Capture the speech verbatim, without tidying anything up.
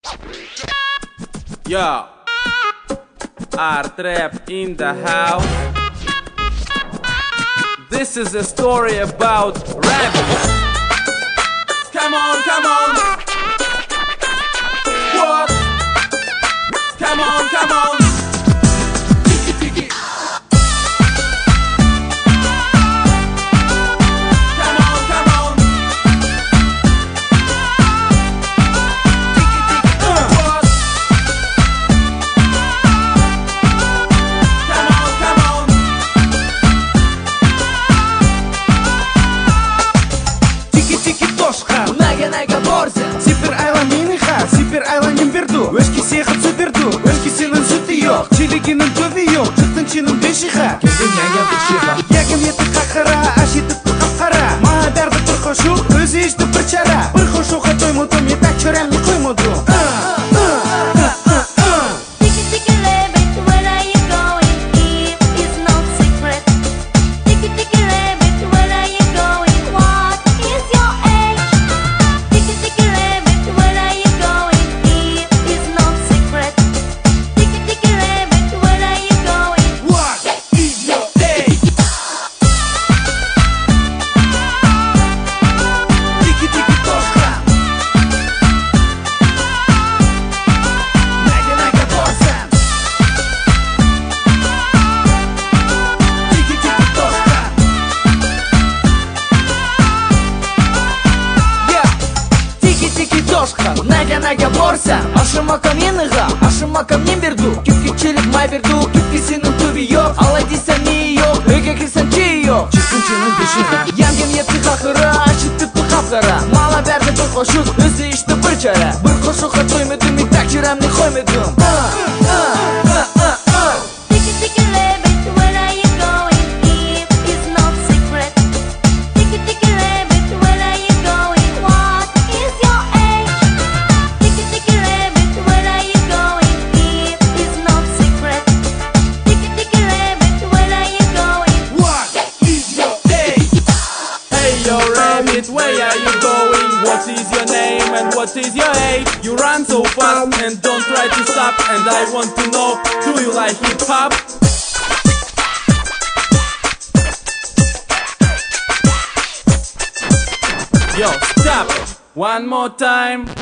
Yo, art rap in the house. This is a story about rap. Come on, come on. What? Come on, come on. Tiki tiki. Come on, come on. Tiki tiki. Uh. What? Come on, come on. Tiki tiki toshqa unaga naga borsa Sipir aylan meniha, sipir aylan nimberdu O'shkisi qilib superdu, o'shkisining suti yo'q Chiligining to'vi yo'q, jirtinchining beshiha Keldim yanga beshiha Yagim yetib qaqara, ash yetib qapqara Mana dardi bir qoshiq, o'zi eshitib bir chara Bir qoshiqqa to'ymadim, yetak choramni qo'ymadim Tiki tiki rabbit, where are you going? Here is no secret. Tiki tiki rabbit, where are you going? What is your age? Tiki tiki rabbit, where are you going? Here is no secret. Tiki tiki rabbit, where are you going? What is your age? Tiki tiki toshqa Naga naga borsam Tiki tiki toshqa Yeah Tiki tiki toshqa Naga naga borsam Ashimaka meniga Ashimaka men berdu Kipkichilik may berdu Kipkisining tubi yo'q Alay desam ne yo'q Uyga kirsam chi yo'q Chirkinchining beshiga Yangim yetdi qaqira Ashitib qapqara Mala berdi bir qoshiq O'zi ishdi bir chara Bir qoshiqqa to'ymadim Yetak chiramni qo'ymadim Uh, uh, uh, uh, uh. Tiki tiki rabbit, where are you going? Here is no secret. Tiki tiki rabbit, where are you going? What is your age? Tiki tiki rabbit, where are you going? Here is no secret. Tiki tiki rabbit, where are you going? What is your age? Hey yo rabbit, where are you going? What is your name and what is your age? You run so fast and don't try to stop. And I want to know, do you like hip hop? Yo, stop! One more time.